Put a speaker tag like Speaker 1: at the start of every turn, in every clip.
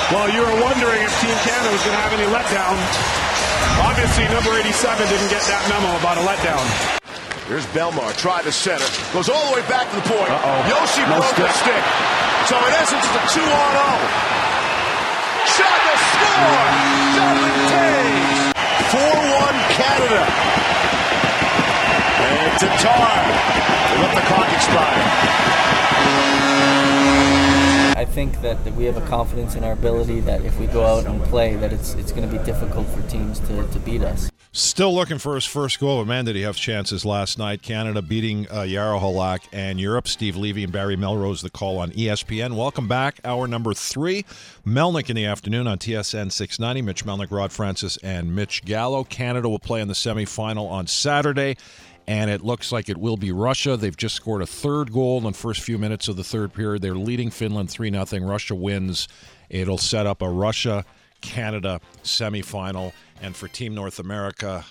Speaker 1: Well, you were wondering if Team Canada was going to have any letdown. Obviously, number 87 didn't get that memo about a letdown.
Speaker 2: Here's Belmar, try the center. Goes all the way back to the point. Yoshi broke the stick. So in essence, it's a 2-on-0. Shot to score! Jonathan Toews! 4-1 Canada. And Tatar. They let the clock expire.
Speaker 3: I think that we have a confidence in our ability that if we go out and play, that it's going to be difficult for teams to beat us.
Speaker 4: Still looking for his first goal, but man, did he have chances last night. Canada beating Jaro Halak and Europe. Steve Levy and Barry Melrose, the call on ESPN. Welcome back. Hour number 3. Melnick in the afternoon on TSN 690. Mitch Melnick, Rod Francis, and Mitch Gallo. Canada will play in the semifinal on Saturday, and it looks like it will be Russia. They've just scored a third goal in the first few minutes of the third period. They're leading Finland 3-0. Russia wins. It'll set up a Russia-Canada semifinal. And for Team North America,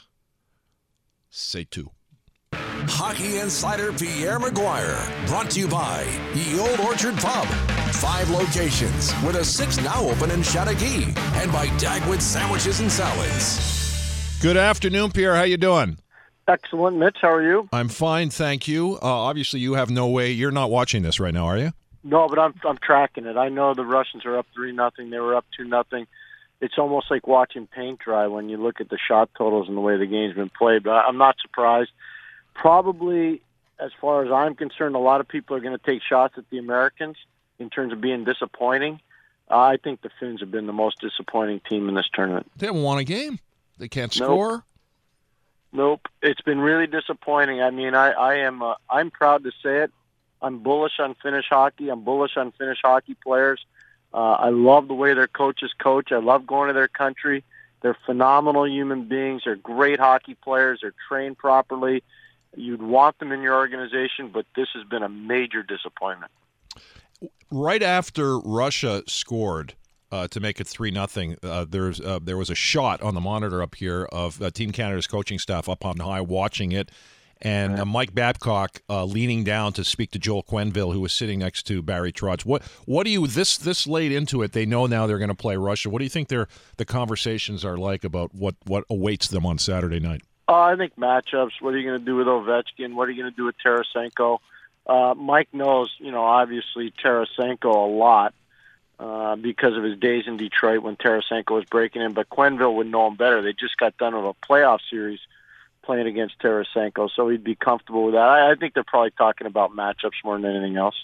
Speaker 4: say 2.
Speaker 5: Hockey Insider Pierre McGuire, brought to you by Ye Old Orchard Pub. 5 locations, with a 6th now open in Chateauguay, and by Dagwood Sandwiches and Salads.
Speaker 4: Good afternoon, Pierre. How you doing?
Speaker 6: Excellent, Mitch. How are you?
Speaker 4: I'm fine, thank you. Obviously, you have no way. You're not watching this right now, are you?
Speaker 6: No, but I'm tracking it. I know the Russians are up 3-0. They were up 2-0. It's almost like watching paint dry when you look at the shot totals and the way the game's been played. But I'm not surprised. Probably, as far as I'm concerned, a lot of people are going to take shots at the Americans in terms of being disappointing. I think the Finns have been the most disappointing team in this tournament.
Speaker 4: They haven't won a game. They can't score.
Speaker 6: Nope. It's been really disappointing. I mean, I'm proud to say it. I'm bullish on Finnish hockey. I'm bullish on Finnish hockey players. I love the way their coaches coach. I love going to their country. They're phenomenal human beings. They're great hockey players. They're trained properly. You'd want them in your organization, but this has been a major disappointment.
Speaker 4: Right after Russia scored to make it 3-0, there was a shot on the monitor up here of Team Canada's coaching staff up on high watching it. And Mike Babcock leaning down to speak to Joel Quenneville, who was sitting next to Barry Trotz. What do you this late into it? They know now they're going to play Russia. What do you think the conversations are like about what awaits them on Saturday night?
Speaker 6: I think matchups. What are you going to do with Ovechkin? What are you going to do with Tarasenko? Mike knows, obviously Tarasenko a lot because of his days in Detroit when Tarasenko was breaking in. But Quenneville would know him better. They just got done with a playoff series playing against Tarasenko, so he'd be comfortable with that. I think they're probably talking about matchups more than anything else.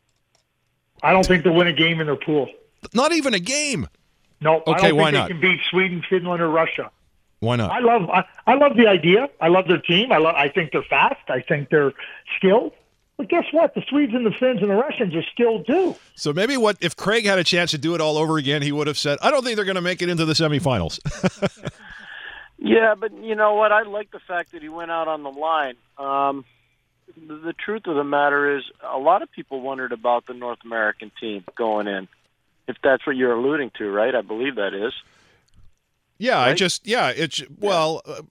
Speaker 7: I don't think they'll win a game in their pool.
Speaker 4: Not even a game?
Speaker 7: No.
Speaker 4: Okay,
Speaker 7: I don't
Speaker 4: why
Speaker 7: think
Speaker 4: not?
Speaker 7: they can beat Sweden, Finland, or Russia.
Speaker 4: Why not?
Speaker 7: I love the idea. I love their team. I think they're fast. I think they're skilled. But guess what? The Swedes and the Finns and the Russians are still due.
Speaker 4: So maybe if Craig had a chance to do it all over again, he would have said, I don't think they're going to make it into the semifinals.
Speaker 6: Yeah, but you know what? I like the fact that he went out on the line. The truth of the matter is a lot of people wondered about the North American team going in, if that's what you're alluding to, right? I believe that is.
Speaker 4: Yeah,
Speaker 6: right?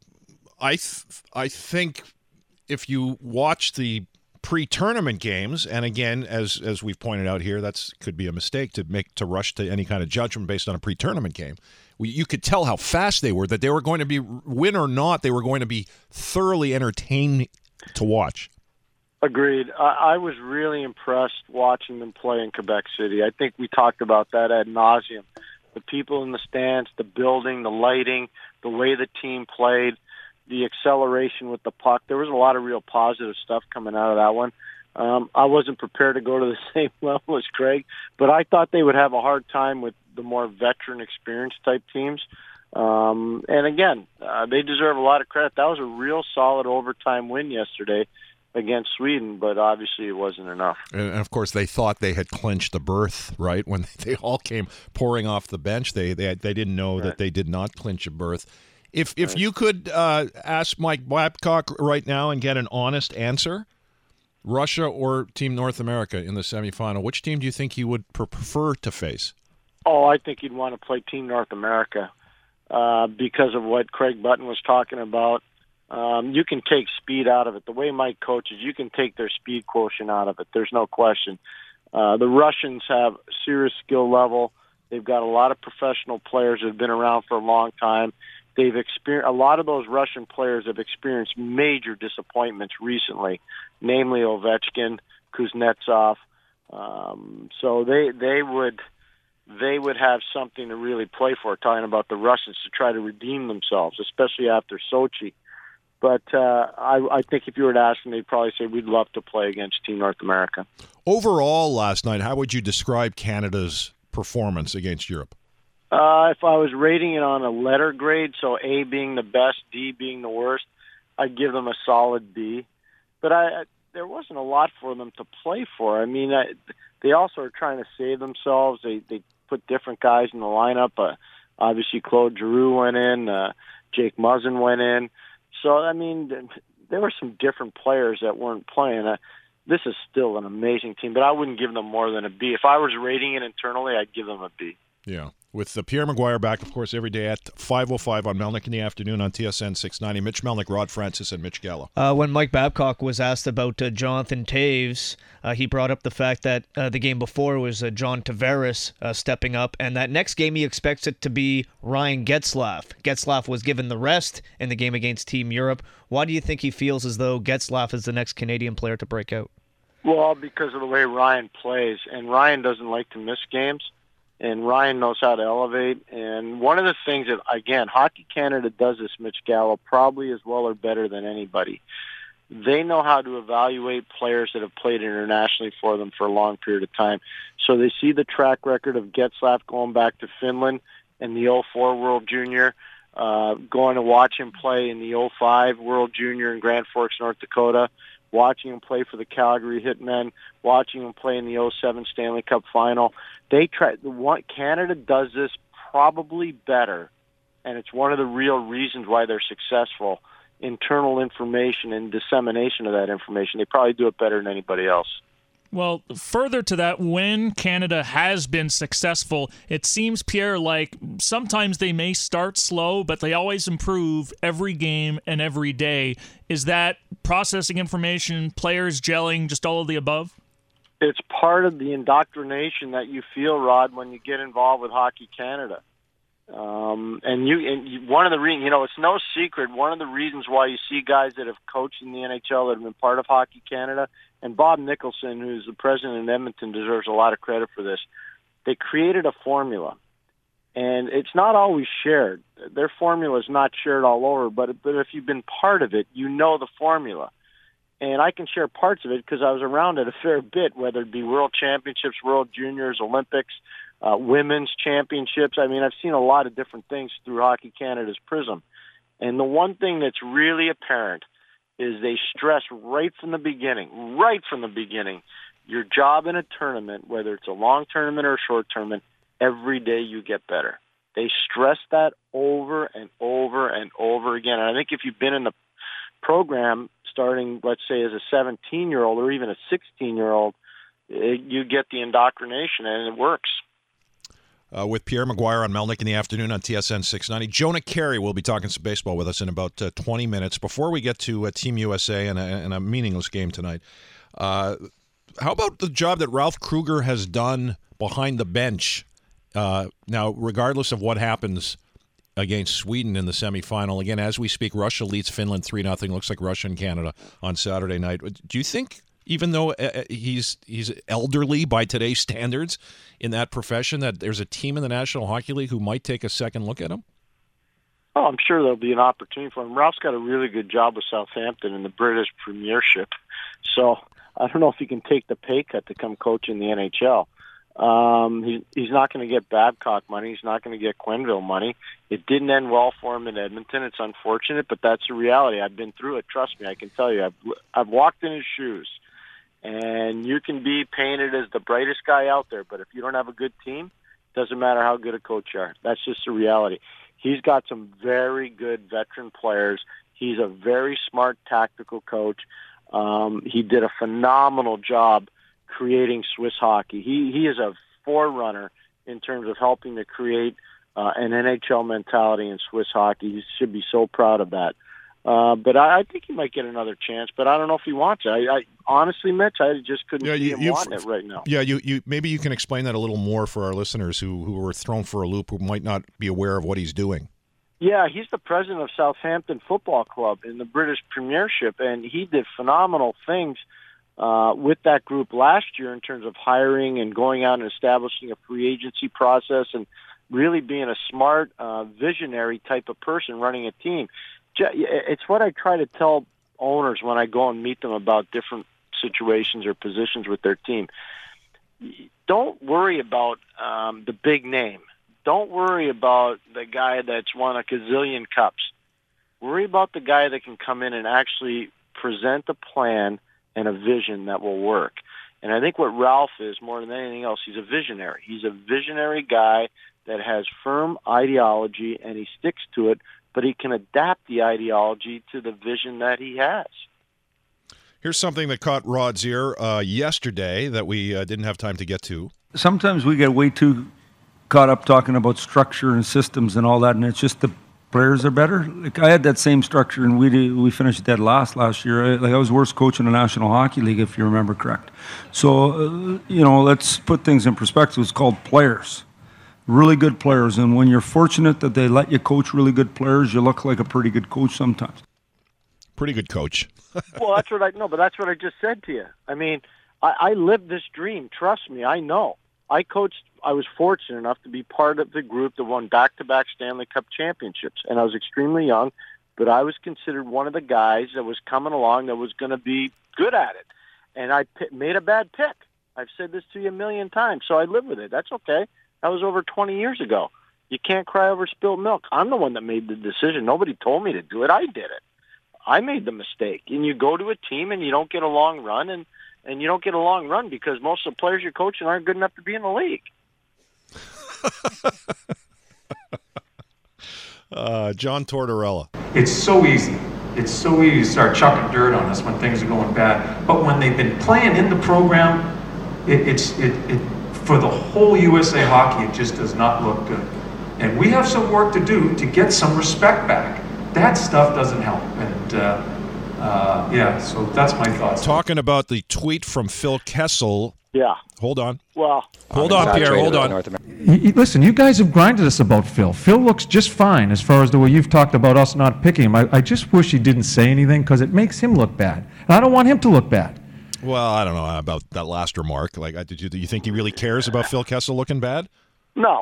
Speaker 4: I think if you watch the pre-tournament games, and again, as we've pointed out here, that's could be a mistake to rush to any kind of judgment based on a pre-tournament game. You could tell how fast they were, that they were going to be, win or not, they were going to be thoroughly entertaining to watch.
Speaker 6: Agreed. I was really impressed watching them play in Quebec City. I think we talked about that ad nauseum. The people in the stands, the building, the lighting, the way the team played, the acceleration with the puck. There was a lot of real positive stuff coming out of that one. I wasn't prepared to go to the same level as Craig, but I thought they would have a hard time with the more veteran, experienced type teams. And again, they deserve a lot of credit. That was a real solid overtime win yesterday against Sweden, but obviously it wasn't enough.
Speaker 4: And of course, they thought they had clinched a berth, right? When they all came pouring off the bench, they didn't know that they did not clinch a berth. If you could ask Mike Babcock right now and get an honest answer, Russia or Team North America in the semifinal, which team do you think he would prefer to face?
Speaker 6: Oh, I think he'd want to play Team North America because of what Craig Button was talking about. You can take speed out of it. The way Mike coaches, you can take their speed quotient out of it. There's no question. The Russians have serious skill level. They've got a lot of professional players that have been around for a long time. They've experienced a lot of those Russian players have experienced major disappointments recently, namely Ovechkin, Kuznetsov. So they would have something to really play for. Talking about the Russians to try to redeem themselves, especially after Sochi. But I think if you were to ask them, they'd probably say we'd love to play against Team North America.
Speaker 4: Overall, last night, how would you describe Canada's performance against Europe?
Speaker 6: If I was rating it on a letter grade, so A being the best, D being the worst, I'd give them a solid B. But there wasn't a lot for them to play for. I mean, they also are trying to save themselves. They put different guys in the lineup. Obviously, Claude Giroux went in. Jake Muzzin went in. So, I mean, there were some different players that weren't playing. This is still an amazing team, but I wouldn't give them more than a B. If I was rating it internally, I'd give them a B.
Speaker 4: Yeah. With Pierre McGuire back, of course, every day at 5:05 on Melnick in the afternoon on TSN 690. Mitch Melnick, Rod Francis, and Mitch Gallo.
Speaker 8: When Mike Babcock was asked about Jonathan Toews, he brought up the fact that the game before was John Tavares stepping up, and that next game he expects it to be Ryan Getzlaf. Getzlaf was given the rest in the game against Team Europe. Why do you think he feels as though Getzlaf is the next Canadian player to break out?
Speaker 6: Well, because of the way Ryan plays, and Ryan doesn't like to miss games. And Ryan knows how to elevate. And one of the things that, again, Hockey Canada does this, Mitch Gallo, probably as well or better than anybody. They know how to evaluate players that have played internationally for them for a long period of time. So they see the track record of Getzlaf going back to Finland in the 04 World Junior, going to watch him play in the 05 World Junior in Grand Forks, North Dakota, watching him play for the Calgary Hitmen, watching him play in the 07 Stanley Cup Final. Canada does this probably better, and it's one of the real reasons why they're successful. Internal information and dissemination of that information. They probably do it better than anybody else.
Speaker 9: Well, further to that, when Canada has been successful, it seems, Pierre, like sometimes they may start slow, but they always improve every game and every day. Is that processing information, players gelling, just all of the above?
Speaker 6: It's part of the indoctrination that you feel, Rod, when you get involved with Hockey Canada. One of the reasons, it's no secret, one of the reasons why you see guys that have coached in the NHL that have been part of Hockey Canada, and Bob Nicholson, who's the president in Edmonton, deserves a lot of credit for this. They created a formula, and it's not always shared. Their formula is not shared all over, but if you've been part of it, you know the formula. And I can share parts of it because I was around it a fair bit, whether it be World Championships, World Juniors, Olympics, women's championships. I mean, I've seen a lot of different things through Hockey Canada's prism. And the one thing that's really apparent is they stress right from the beginning, your job in a tournament, whether it's a long tournament or a short tournament, every day you get better. They stress that over and over and over again. And I think if you've been in the program starting, let's say, as a 17-year-old or even a 16-year-old, you get the indoctrination, and it works.
Speaker 4: With Pierre McGuire on Melnick in the afternoon on TSN 690. Jonah Carey will be talking some baseball with us in about 20 minutes. Before we get to Team USA and a meaningless game tonight, how about the job that Ralph Kruger has done behind the bench? Now, regardless of what happens against Sweden in the semifinal, again, as we speak, Russia leads Finland 3-0. Looks like Russia and Canada on Saturday night. Do you think, even though he's elderly by today's standards in that profession, that there's a team in the National Hockey League who might take a second look at him?
Speaker 6: Oh, I'm sure there'll be an opportunity for him. Ralph's got a really good job with Southampton in the British Premiership. So I don't know if he can take the pay cut to come coach in the NHL. He's not going to get Babcock money. He's not going to get Quenneville money. It didn't end well for him in Edmonton. It's unfortunate, but that's the reality. I've been through it. Trust me, I can tell you. I've walked in his shoes. And you can be painted as the brightest guy out there, but if you don't have a good team, it doesn't matter how good a coach you are. That's just the reality. He's got some very good veteran players. He's a very smart tactical coach. He did a phenomenal job creating Swiss hockey. He is a forerunner in terms of helping to create an NHL mentality in Swiss hockey. He should be so proud of that. But I think he might get another chance, but I don't know if he wants it. I honestly, Mitch, I just couldn't see him wanting it right now.
Speaker 4: Yeah, you maybe you can explain that a little more for our listeners who were thrown for a loop, who might not be aware of what he's doing.
Speaker 6: Yeah, he's the president of Southampton Football Club in the British Premiership, and he did phenomenal things with that group last year in terms of hiring and going out and establishing a free agency process and really being a smart, visionary type of person running a team. It's what I try to tell owners when I go and meet them about different situations or positions with their team. Don't worry about the big name. Don't worry about the guy that's won a gazillion cups. Worry about the guy that can come in and actually present a plan and a vision that will work. And I think what Ralph is, more than anything else, he's a visionary. He's a visionary guy that has firm ideology, and he sticks to it, but he can adapt the ideology to the vision that he has.
Speaker 4: Here's something that caught Rod's ear yesterday that we didn't have time to get to.
Speaker 10: Sometimes we get way too caught up talking about structure and systems and all that, and it's just the players are better. Like, I had that same structure, and we finished dead last year. I was worst coach in the National Hockey League, if you remember correct. So, let's put things in perspective. It's called players. Really good players, and when you're fortunate that they let you coach really good players, you look like a pretty good coach sometimes.
Speaker 4: Pretty good coach.
Speaker 6: Well, that's what but that's what I just said to you. I mean, I lived this dream. Trust me, I know. I was fortunate enough to be part of the group that won back-to-back Stanley Cup championships, and I was extremely young, but I was considered one of the guys that was coming along that was going to be good at it, and I made a bad pick. I've said this to you a million times, so I live with it. That's okay. That was over 20 years ago. You can't cry over spilled milk. I'm the one that made the decision. Nobody told me to do it. I did it. I made the mistake. And you go to a team and you don't get a long run, and you don't get a long run because most of the players you're coaching aren't good enough to be in the league.
Speaker 4: John Tortorella.
Speaker 11: It's so easy. It's so easy to start chucking dirt on us when things are going bad. But when they've been playing in the program, it for the whole USA Hockey, it just does not look good. And we have some work to do to get some respect back. That stuff doesn't help. And so that's my thoughts.
Speaker 4: Talking about the tweet from Phil Kessel.
Speaker 6: Yeah.
Speaker 4: Hold on.
Speaker 6: Well,
Speaker 4: hold on, Pierre. Hold on.
Speaker 12: Listen, you guys have grinded us about Phil. Phil looks just fine as far as the way you've talked about us not picking him. I just wish he didn't say anything because it makes him look bad. And I don't want him to look bad.
Speaker 4: Well, I don't know about that last remark. Like, do you think he really cares about Phil Kessel looking bad?
Speaker 6: No.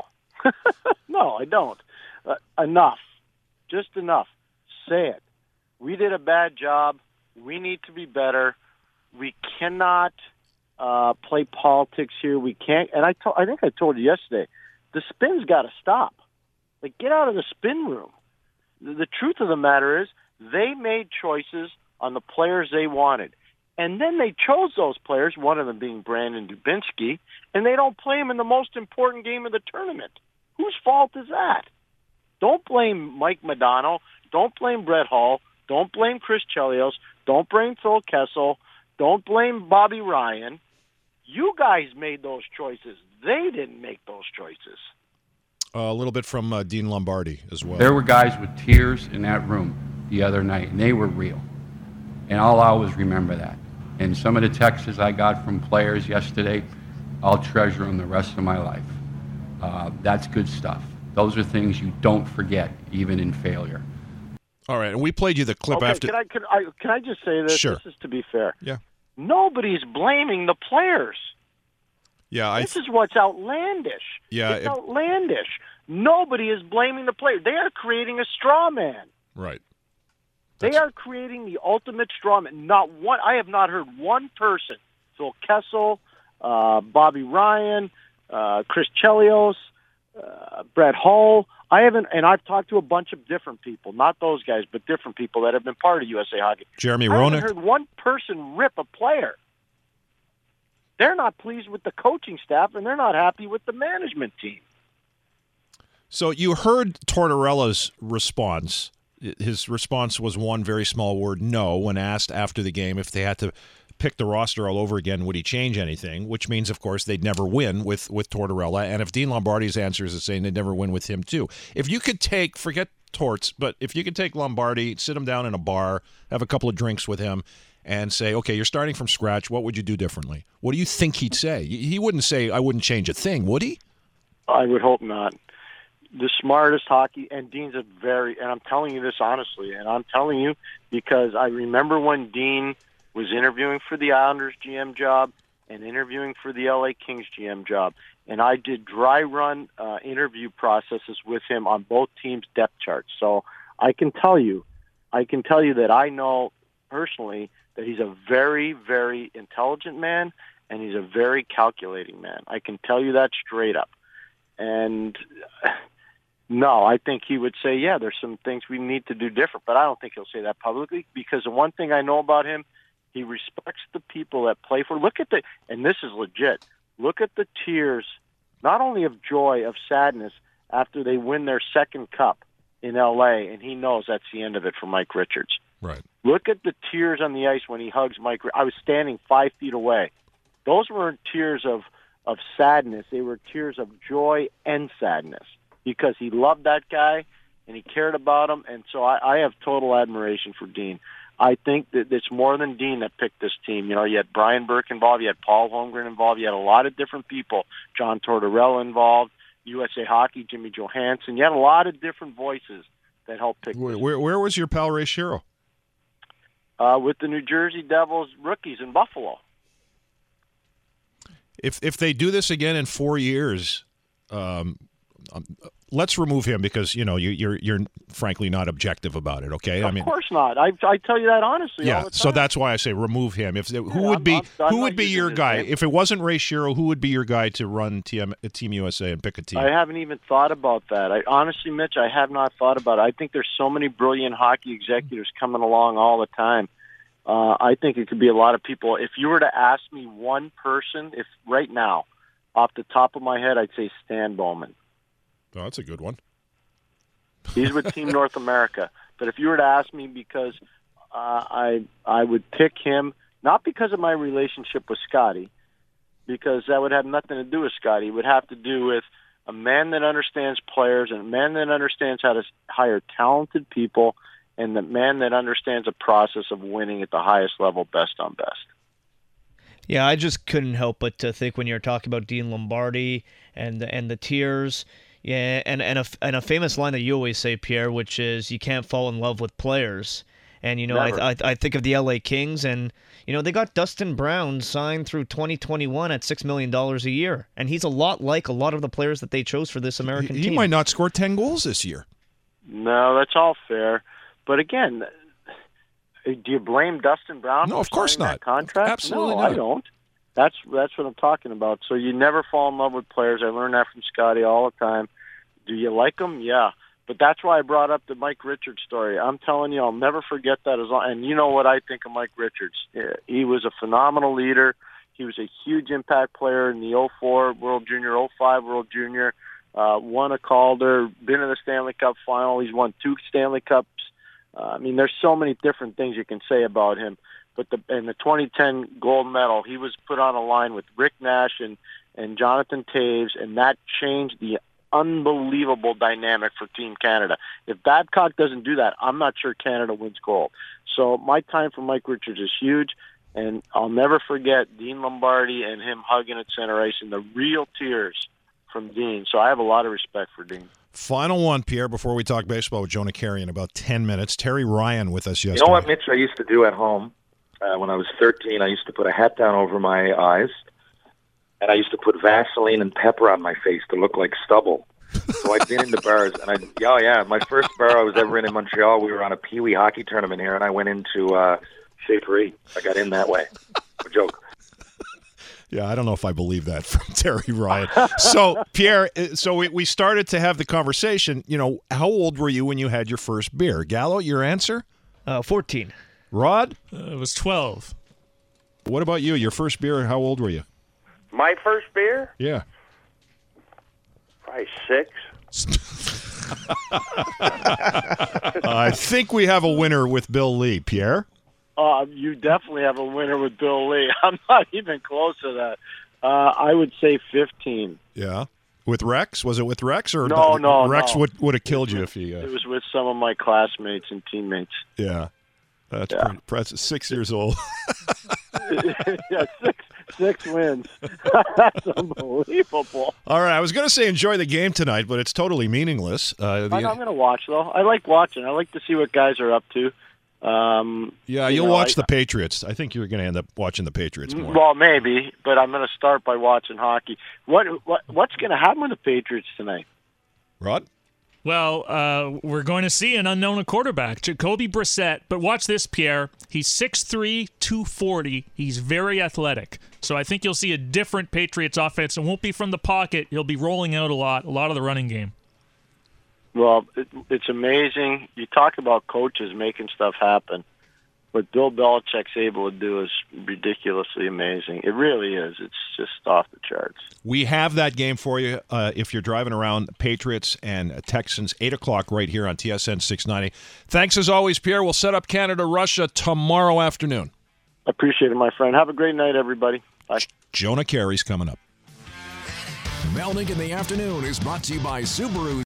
Speaker 6: No, I don't. Enough. Just enough. Say it. We did a bad job. We need to be better. We cannot play politics here. We can't. And I think I told you yesterday, the spin's got to stop. Like, get out of the spin room. The truth of the matter is they made choices on the players they wanted. And then they chose those players, one of them being Brandon Dubinsky, and they don't play him in the most important game of the tournament. Whose fault is that? Don't blame Mike Modano. Don't blame Brett Hull. Don't blame Chris Chelios. Don't blame Phil Kessel. Don't blame Bobby Ryan. You guys made those choices. They didn't make those choices.
Speaker 4: A little bit from Dean Lombardi as well.
Speaker 13: There were guys with tears in that room the other night, and they were real. And I'll always remember that. And some of the texts I got from players yesterday, I'll treasure them the rest of my life. That's good stuff. Those are things you don't forget, even in failure.
Speaker 4: All right, and we played you the clip after.
Speaker 6: Can I just say this?
Speaker 4: Sure.
Speaker 6: This is to be fair.
Speaker 4: Yeah.
Speaker 6: Nobody's blaming the players.
Speaker 4: Yeah,
Speaker 6: this is what's outlandish.
Speaker 4: Yeah,
Speaker 6: it's outlandish. Nobody is blaming the players. They are creating a straw man.
Speaker 4: Right.
Speaker 6: They are creating the ultimate straw man. Not one. I have not heard one person. Phil Kessel, Bobby Ryan, Chris Chelios, Brett Hull. I haven't, and I've talked to a bunch of different people, not those guys, but different people that have been part of USA Hockey.
Speaker 4: Jeremy
Speaker 6: I
Speaker 4: Roenick.
Speaker 6: haven't heard one person rip a player. They're not pleased with the coaching staff, and they're not happy with the management team.
Speaker 4: So you heard Tortorella's response. His response was one very small word, no, when asked after the game if they had to pick the roster all over again, would he change anything? Which means, of course, they'd never win with Tortorella. And if Dean Lombardi's answer is saying they'd never win with him, too. If you could forget Torts, but if you could take Lombardi, sit him down in a bar, have a couple of drinks with him, and say, okay, you're starting from scratch. What would you do differently? What do you think he'd say? He wouldn't say, I wouldn't change a thing, would he?
Speaker 6: I would hope not. The smartest hockey, and Dean's and I'm telling you this honestly, and I'm telling you because I remember when Dean was interviewing for the Islanders GM job and interviewing for the LA Kings GM job, and I did dry run interview processes with him on both teams' depth charts. So I can tell you that I know personally that he's a very, very intelligent man, and he's a very calculating man. I can tell you that straight up. And no, I think he would say, yeah, there's some things we need to do different, but I don't think he'll say that publicly, because the one thing I know about him, he respects the people that play for. And this is legit, look at the tears, not only of joy, of sadness, after they win their second cup in L.A., and he knows that's the end of it for Mike Richards.
Speaker 4: Right.
Speaker 6: Look at the tears on the ice when he hugs Mike. I was standing 5 feet away. Those weren't tears of sadness. They were tears of joy and sadness, because he loved that guy and he cared about him. And so I have total admiration for Dean. I think that it's more than Dean that picked this team. You know, you had Brian Burke involved, you had Paul Holmgren involved, you had a lot of different people, John Tortorella involved, USA Hockey, Jimmy Johansson. You had a lot of different voices that helped pick this.
Speaker 4: Where was your pal Ray Shero?
Speaker 6: With the New Jersey Devils rookies in Buffalo.
Speaker 4: If they do this again in 4 years, let's remove him, because you're frankly not objective about it. Okay,
Speaker 6: Of course not. I tell you that honestly.
Speaker 4: Yeah,
Speaker 6: all the time.
Speaker 4: so that's why I say remove him. Who would be your guy if it wasn't Ray Shero? Who would be your guy to run Team USA and pick a team?
Speaker 6: I haven't even thought about that. Honestly, Mitch, I have not thought about it. I think there's so many brilliant hockey executives coming along all the time. I think it could be a lot of people. If you were to ask me one person, if right now, off the top of my head, I'd say Stan Bowman.
Speaker 4: Oh, that's a good one.
Speaker 6: He's with Team North America. But if you were to ask me, because I would pick him, not because of my relationship with Scotty, because that would have nothing to do with Scotty. It would have to do with a man that understands players and a man that understands how to hire talented people, and the man that understands the process of winning at the highest level, best on best.
Speaker 8: Yeah, I just couldn't help but to think when you're talking about Dean Lombardi and the tears, yeah, and a famous line that you always say, Pierre, which is you can't fall in love with players. And I think of the LA Kings, and they got Dustin Brown signed through 2021 at $6 million a year, and he's a lot like a lot of the players that they chose for this American team.
Speaker 4: He might not score 10 goals this year.
Speaker 6: No, that's all fair. But again, do you blame Dustin Brown?
Speaker 4: No, of course not.
Speaker 6: That contract?
Speaker 4: Absolutely
Speaker 6: no,
Speaker 4: not.
Speaker 6: I don't. That's what I'm talking about. So you never fall in love with players. I learned that from Scotty all the time. Do you like them? Yeah. But that's why I brought up the Mike Richards story. I'm telling you, I'll never forget that. And you know what I think of Mike Richards. He was a phenomenal leader. He was a huge impact player in the 04 World Junior, 05 World Junior. Won a Calder, been in the Stanley Cup final. He's won 2 Stanley Cups. There's so many different things you can say about him. But in the 2010 gold medal, he was put on a line with Rick Nash and Jonathan Toews, and that changed the unbelievable dynamic for Team Canada. If Babcock doesn't do that, I'm not sure Canada wins gold. So my time for Mike Richards is huge, and I'll never forget Dean Lombardi and him hugging at center ice and the real tears from Dean. So I have a lot of respect for Dean.
Speaker 4: Final one, Pierre, before we talk baseball with Jonah Carey in about 10 minutes. Terry Ryan with us yesterday.
Speaker 14: You know what, Mitch, I used to do at home? When I was 13, I used to put a hat down over my eyes, and I used to put Vaseline and pepper on my face to look like stubble. So I'd been into bars, and my first bar I was ever in Montreal, we were on a Pee Wee hockey tournament here, and I went into Chez Paris. I got in that way. A joke.
Speaker 4: Yeah, I don't know if I believe that from Terry Ryan. So, Pierre, we started to have the conversation. How old were you when you had your first beer? Gallo, your answer?
Speaker 8: 14.
Speaker 4: Rod?
Speaker 9: It was 12.
Speaker 4: What about you? Your first beer, how old were you?
Speaker 15: My first beer?
Speaker 4: Yeah.
Speaker 15: Probably 6.
Speaker 4: I think we have a winner with Bill Lee. Pierre?
Speaker 6: You definitely have a winner with Bill Lee. I'm not even close to that. I would say 15.
Speaker 4: Yeah. With Rex? Was it with Rex or
Speaker 6: No,
Speaker 4: Rex
Speaker 6: no.
Speaker 4: would have killed you if he.
Speaker 6: It was with some of my classmates and teammates.
Speaker 4: Yeah, that's pretty impressive. 6 years old.
Speaker 6: Yeah, six wins. That's unbelievable.
Speaker 4: All right, I was going to say enjoy the game tonight, but it's totally meaningless.
Speaker 6: I'm going to watch though. I like watching. I like to see what guys are up to.
Speaker 4: You'll watch the Patriots. I think you're going to end up watching the Patriots more.
Speaker 6: Well, maybe, but I'm going to start by watching hockey. What's going to happen with the Patriots tonight?
Speaker 4: Rod?
Speaker 9: Well, we're going to see an unknown quarterback, Jacoby Brissett. But watch this, Pierre. He's 6'3", 240. He's very athletic. So I think you'll see a different Patriots offense. It won't be from the pocket. He'll be rolling out a lot of the running game.
Speaker 6: Well, it's amazing. You talk about coaches making stuff happen. What Bill Belichick's able to do is ridiculously amazing. It really is. It's just off the charts.
Speaker 4: We have that game for you if you're driving around. Patriots and Texans, 8 o'clock right here on TSN 690. Thanks as always, Pierre. We'll set up Canada-Russia tomorrow afternoon.
Speaker 6: Appreciate it, my friend. Have a great night, everybody. Bye.
Speaker 4: Jonah Carey's coming up.
Speaker 5: Melnick in the Afternoon is brought to you by Subaru.